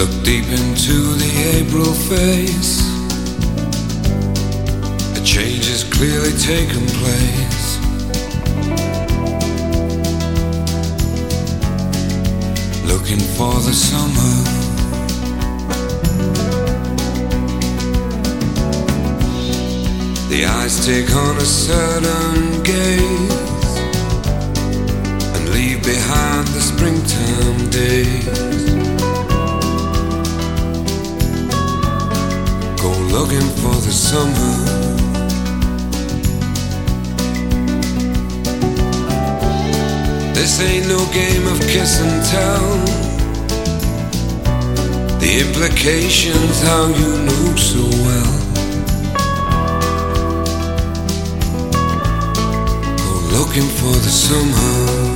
Look deep into the April face. A change has clearly taken place. Looking for the summer. The eyes take on a certain gaze and leave behind the springtime days. Go looking for the summer. This ain't no game of kiss and tell. The implications, how you know so well. Go looking for the summer.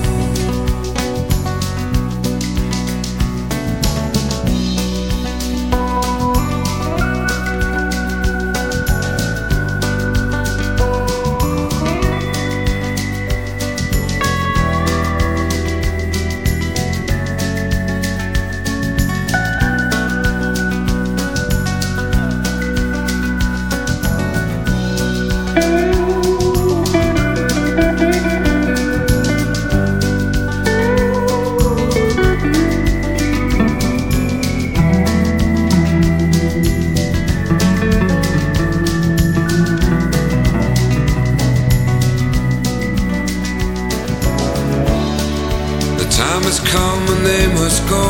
Time has come and they must go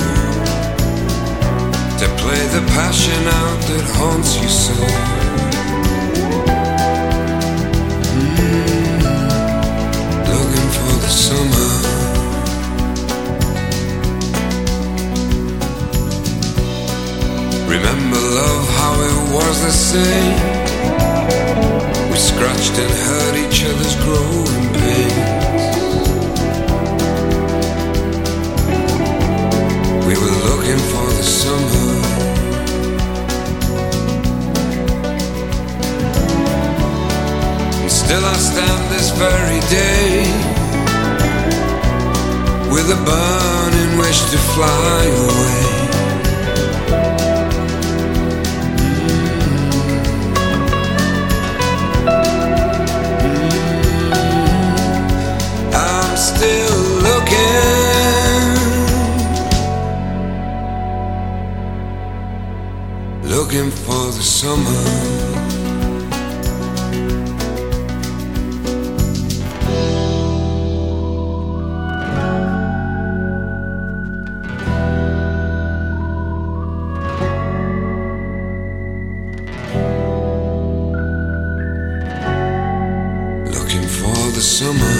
to play the passion out that haunts you so. Looking for the summer. Remember love, how it was the same. We scratched and hurt each other's growing pains. We were looking for the summer. And still I stand this very day with a burning wish to fly away. I'm still looking for the summer. Looking for the summer.